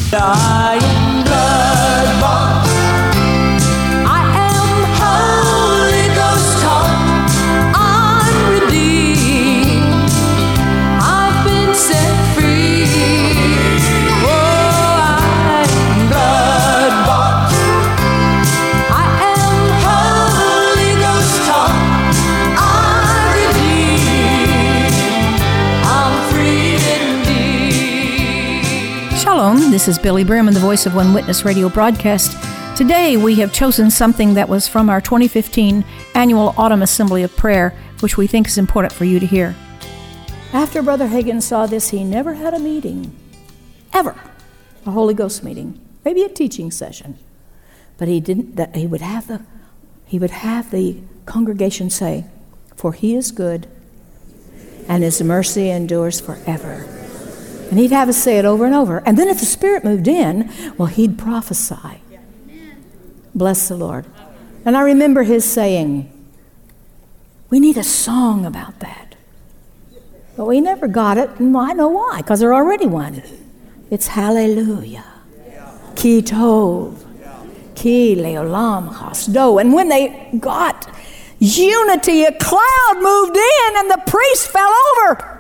I am blood bought. I am Holy Ghost taught. I'm redeemed. I've been set free. Oh, I am blood bought. I am Holy Ghost taught. I'm redeemed. I'm free indeed. Shalom, this is Billy Bremen, the voice of One Witness radio broadcast. Today we have chosen something that was from our 2015 annual Autumn Assembly of Prayer, which we think is important for you to hear. After Brother Hagin saw this, he never had a meeting, ever, a Holy Ghost meeting, maybe a teaching session, but he didn't. That he would have the congregation say, "For He is good, and His mercy endures forever." And he'd have us say it over and over. And then if the Spirit moved in, well, he'd prophesy. Bless the Lord. And I remember his saying, we need a song about that. But we never got it, and I know why, because there already one. It's Hallelujah. Ki tov. Ki leolam chasdo. And when they got unity, a cloud moved in and the priest fell over.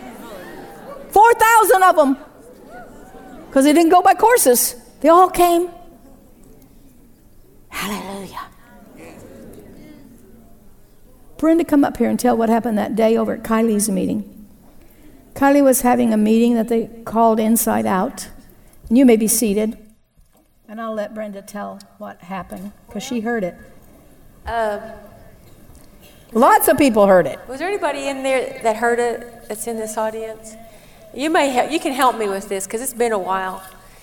4,000 of them, because they didn't go by courses. They all came. Hallelujah. Brenda, come up here and tell what happened that day over at Kylie's meeting. Kylie was having a meeting that they called Inside Out. And you may be seated. And I'll let Brenda tell what happened, because she heard it. Lots of people heard it. Was there anybody in there that heard it that's in this audience? You can help me with this because it's been a while.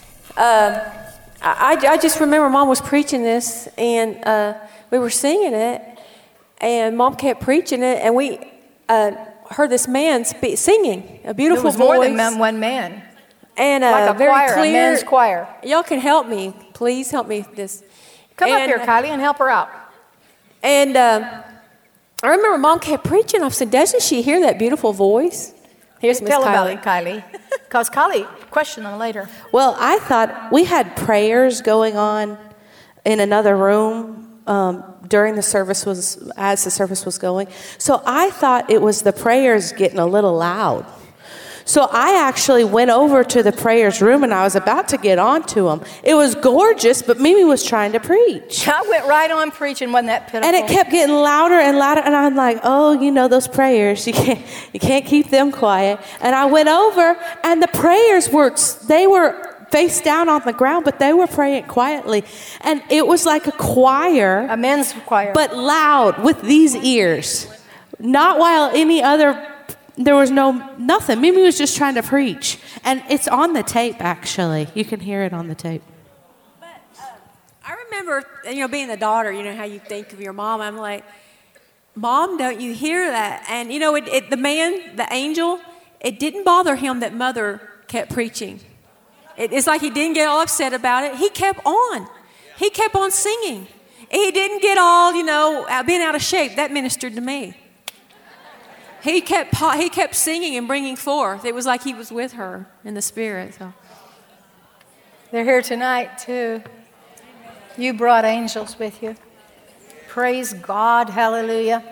I just remember Mom was preaching this, and we were singing it, and Mom kept preaching it, and we heard this man singing a beautiful voice. It was more than one man. And like a very choir, clear, a men's choir. Y'all can help me. Please help me with this. Come up here, Kylie, and help her out. And I remember Mom kept preaching. I said, doesn't she hear that beautiful voice? Here's Miss Tell Kylie. about it, Kylie. Because Kylie, question them later. Well, I thought we had prayers going on in another room during the service as the service was going. So I thought it was the prayers getting a little loud. So I actually went over to the prayers room, and I was about to get onto them. It was gorgeous, but Mimi was trying to preach. I went right on preaching, wasn't that pitiful? And it kept getting louder and louder, and I'm like, oh, those prayers, you can't keep them quiet. And I went over, and the prayers were face down on the ground, but they were praying quietly. And it was like a choir. A men's choir. But loud with these ears. Not while any other... There was nothing. Mimi was just trying to preach. And it's on the tape, actually. You can hear it on the tape. But I remember, being the daughter, how you think of your mom. I'm like, Mom, don't you hear that? And, the angel, it didn't bother him that Mother kept preaching. It's like he didn't get all upset about it. He kept on. He kept on singing. He didn't get all, being out of shape. That ministered to me. He kept singing and bringing forth. It was like he was with her in the Spirit. So. They're here tonight, too. You brought angels with you. Praise God. Hallelujah.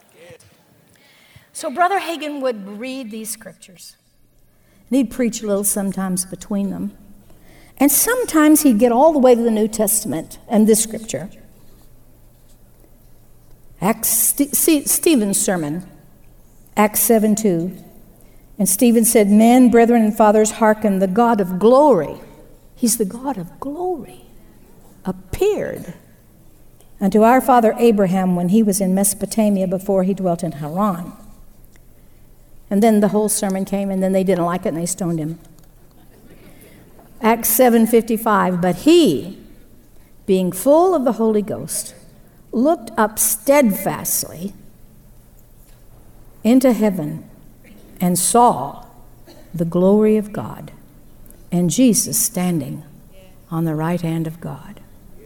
So Brother Hagin would read these scriptures. And he'd preach a little sometimes between them. And sometimes he'd get all the way to the New Testament and this scripture. Stephen's sermon. Acts 7:2. And Stephen said, men, brethren, and fathers, hearken, the God of glory, he's the God of glory, appeared unto our father Abraham when he was in Mesopotamia before he dwelt in Haran. And then the whole sermon came, and then they didn't like it, and they stoned him. Acts 7:55, but he, being full of the Holy Ghost, looked up steadfastly into heaven and saw the glory of God and Jesus standing on the right hand of God.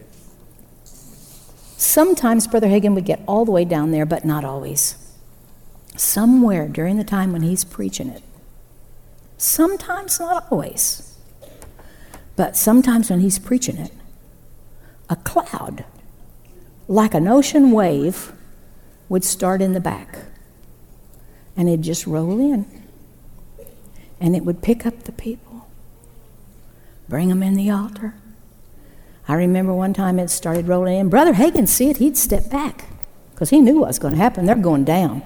Sometimes Brother Hagin would get all the way down there, but not always. Somewhere during the time when he's preaching it. Sometimes, not always. But sometimes when he's preaching it, a cloud, like an ocean wave, would start in the back. And it'd just roll in. And it would pick up the people, bring them in the altar. I remember one time it started rolling in. Brother Hagin see it, he'd step back because he knew what was going to happen. They're going down.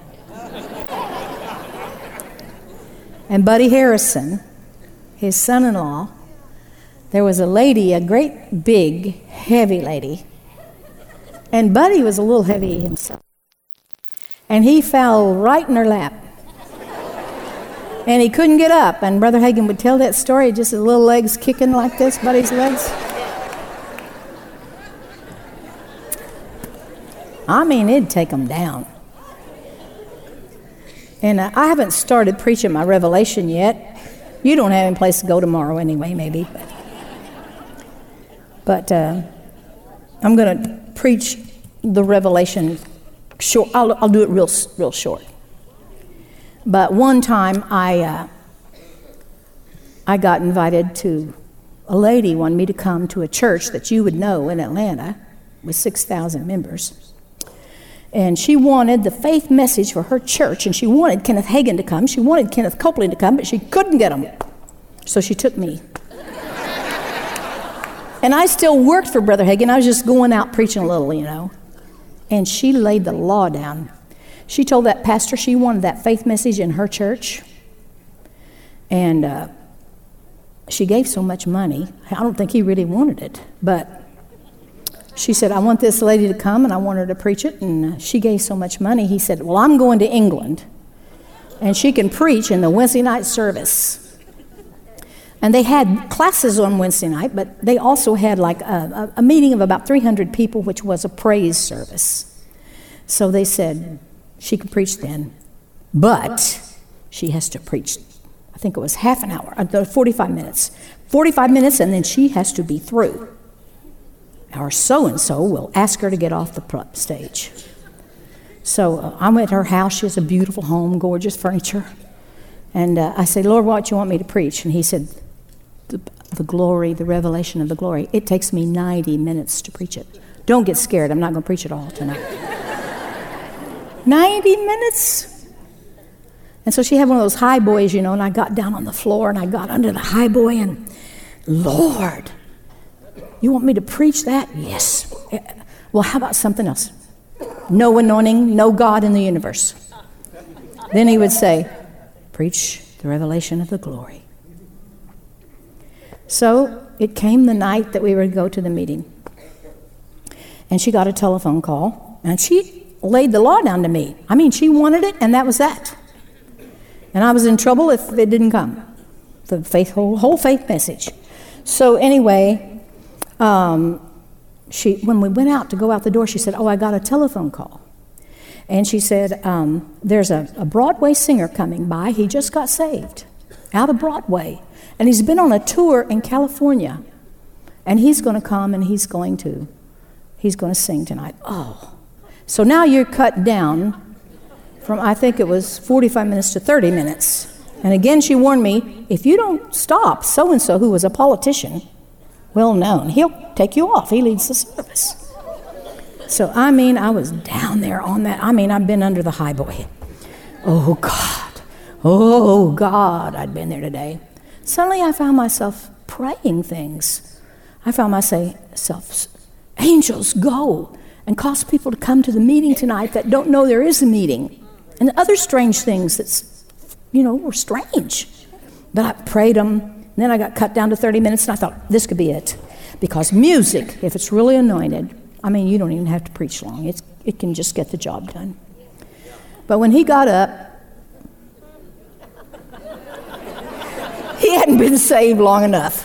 And Buddy Harrison, his son-in-law, there was a lady, a great big, heavy lady. And Buddy was a little heavy himself. And he fell right in her lap. And he couldn't get up. And Brother Hagin would tell that story, just his little legs kicking like this, Buddy's legs. I mean, it'd take them down. And I haven't started preaching my Revelation yet. You don't have any place to go tomorrow anyway, maybe. But I'm going to preach the Revelation short. I'll do it real short. But one time I got invited to, a lady wanted me to come to a church that you would know in Atlanta with 6,000 members. And she wanted the faith message for her church, and she wanted Kenneth Hagin to come. She wanted Kenneth Copeland to come, but she couldn't get him. So she took me. And I still worked for Brother Hagin. I was just going out preaching a little, you know. And she laid the law down. She told that pastor she wanted that faith message in her church. And she gave so much money. I don't think he really wanted it, but she said, I want this lady to come and I want her to preach it. And she gave so much money. He said, well, I'm going to England and she can preach in the Wednesday night service. And they had classes on Wednesday night, but they also had like a meeting of about 300 people, which was a praise service. So they said she can preach then, but she has to preach, I think it was half an hour, 45 minutes. 45 minutes and then she has to be through. Or so-and-so will ask her to get off the stage. So I went to her house. She has a beautiful home, gorgeous furniture. And I said, Lord, what do you want me to preach? And he said, the glory, the revelation of the glory. It takes me 90 minutes to preach it. Don't get scared. I'm not going to preach it all tonight. 90 minutes? And so she had one of those high boys, you know, and I got down on the floor and I got under the high boy and, Lord, you want me to preach that? Yes. Well, how about something else? No anointing, no God in the universe. Then he would say, preach the revelation of the glory. So it came the night that we were to go to the meeting. And she got a telephone call, and she laid the law down to me. I mean, she wanted it, and that was that. And I was in trouble if it didn't come. The whole faith message. So anyway, when we went out to go out the door, she said, I got a telephone call. And she said, there's a Broadway singer coming by. He just got saved out of Broadway. And he's been on a tour in California. And he's going to come and he's going to sing tonight. Oh. So now you're cut down from, I think it was 45 minutes to 30 minutes. And again, she warned me, if you don't stop, so-and-so, who was a politician, well known, he'll take you off. He leads the service. So, I mean, I was down there on that. I mean, I've been under the high boy. Oh, God, I'd been there today. Suddenly I found myself praying things. I found myself, angels, go and cause people to come to the meeting tonight that don't know there is a meeting. And other strange things that's, were strange. But I prayed them. And then I got cut down to 30 minutes, and I thought, this could be it. Because music, if it's really anointed, I mean, you don't even have to preach long. It can just get the job done. But when he got up, he hadn't been saved long enough.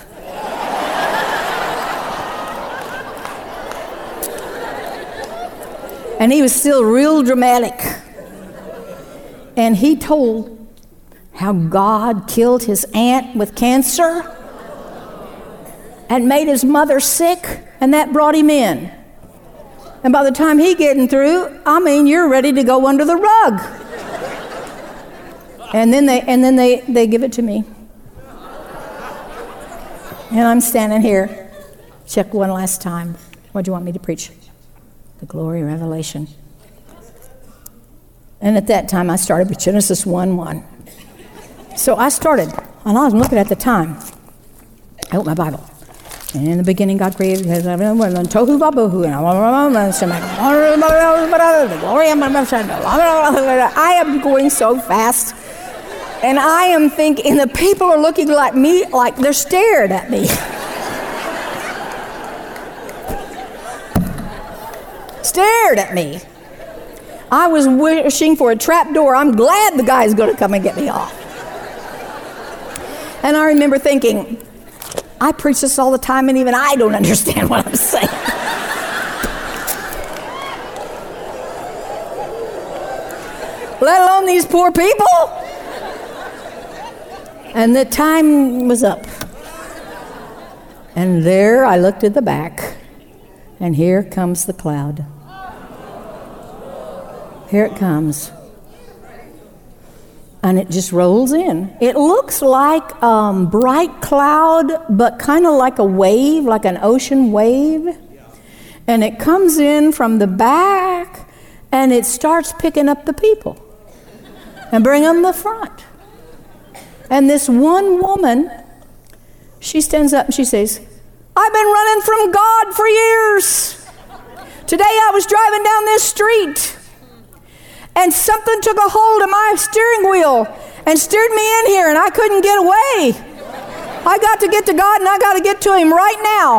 And he was still real dramatic. And he told how God killed his aunt with cancer and made his mother sick, and that brought him in. And by the time he getting through, I mean, you're ready to go under the rug. And then they give it to me. And I'm standing here. Check one last time. What do you want me to preach? The glory of Revelation. And at that time, I started with Genesis 1:1. So I started, and I was looking at the time. I opened my Bible. And in the beginning, God created tohu vabohu, and I am going so fast, and I am thinking, the people are looking like me, like they're stared at me. Stared at me. I was wishing for a trap door. I'm glad the guy's going to come and get me off. And I remember thinking, I preach this all the time, and even I don't understand what I'm saying. Let alone these poor people. And the time was up. And there I looked at the back, and here comes the cloud. Here it comes. And it just rolls in. It looks like bright cloud, but kind of like a wave, like an ocean wave. And it comes in from the back, and it starts picking up the people and bring them to the front. And this one woman, she stands up and she says, I've been running from God for years. Today I was driving down this street, and something took a hold of my steering wheel and steered me in here, and I couldn't get away. I got to get to God, and I got to get to Him right now.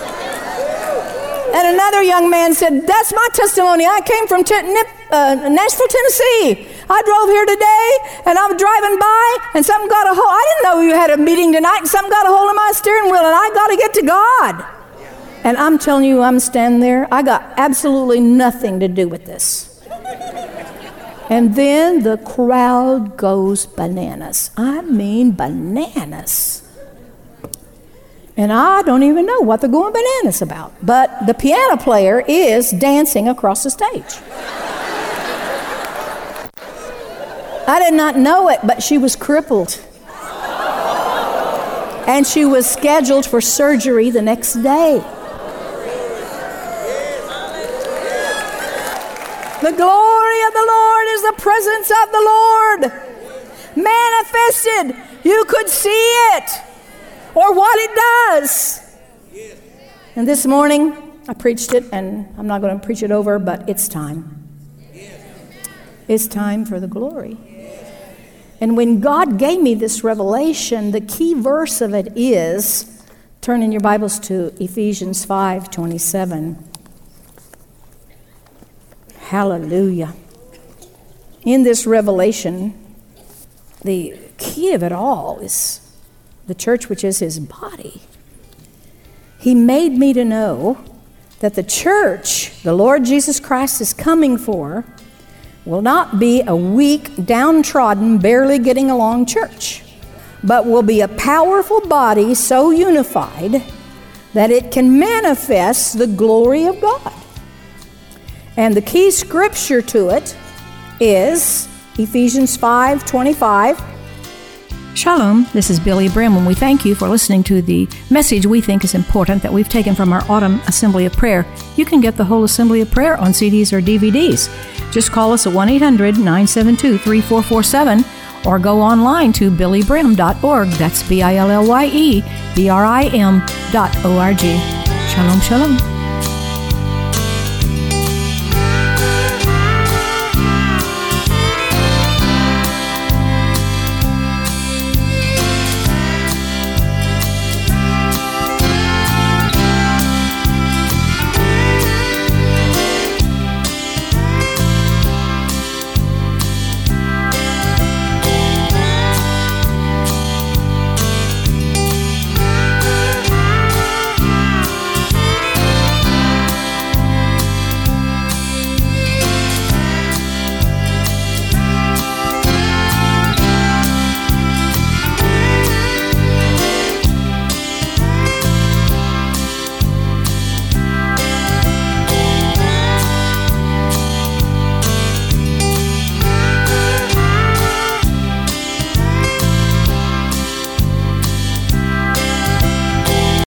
And another young man said, that's my testimony. I came from Nashville, Tennessee. I drove here today, and I was driving by, and something got a hold. I didn't know you had a meeting tonight, and something got a hold of my steering wheel, and I got to get to God. And I'm telling you, I'm standing there. I got absolutely nothing to do with this. And then the crowd goes bananas. I mean bananas. And I don't even know what they're going bananas about. But the piano player is dancing across the stage. I did not know it, but she was crippled. And she was scheduled for surgery the next day. The glory of the Lord is the presence of the Lord. Manifested. You could see it. Or what it does. And this morning, I preached it, and I'm not going to preach it over, but it's time. It's time for the glory. And when God gave me this revelation, the key verse of it is, turn in your Bibles to Ephesians 5:27. Hallelujah. In this revelation, the key of it all is the church, which is His body. He made me to know that the church the Lord Jesus Christ is coming for will not be a weak, downtrodden, barely getting along church, but will be a powerful body so unified that it can manifest the glory of God. And the key scripture to it is Ephesians 5:25. Shalom, this is Billy Brim, and we thank you for listening to the message we think is important that we've taken from our Autumn Assembly of Prayer. You can get the whole Assembly of Prayer on CDs or DVDs. Just call us at 1-800-972-3447 or go online to billybrim.org. That's BILLYEBRIM.org. Shalom, shalom.